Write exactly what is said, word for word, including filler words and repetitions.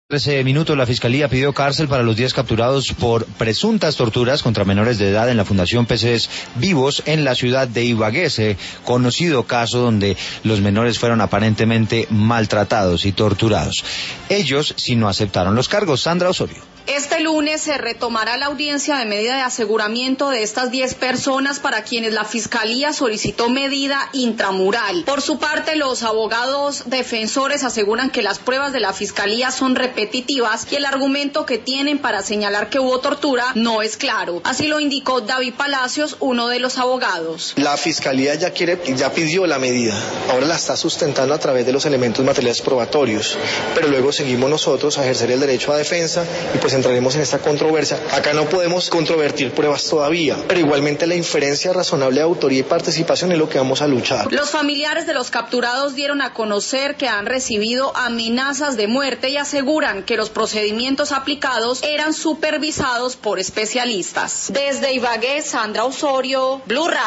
trece minutos, la Fiscalía pidió cárcel para los diez capturados por presuntas torturas contra menores de edad en la Fundación Peces Vivos en la ciudad de Ibagué, conocido caso donde los menores fueron aparentemente maltratados y torturados. Ellos sí no aceptaron los cargos. Sandra Osorio. Este lunes se retomará la audiencia de medida de aseguramiento de estas diez personas para quienes la Fiscalía solicitó medida intramural. Por su parte, los abogados defensores aseguran que las pruebas de la Fiscalía son repetitivas y el argumento que tienen para señalar que hubo tortura no es claro. Así lo indicó David Palacios, uno de los abogados. La Fiscalía ya quiere, ya pidió la medida, ahora la está sustentando a través de los elementos materiales probatorios, pero luego seguimos nosotros a ejercer el derecho a defensa y pues entraremos en esta controversia. Acá no podemos controvertir pruebas todavía, pero igualmente la inferencia razonable de autoría y participación es lo que vamos a luchar. Los familiares de los capturados dieron a conocer que han recibido amenazas de muerte y aseguran que los procedimientos aplicados eran supervisados por especialistas. Desde Ibagué, Sandra Osorio, Blue Radio.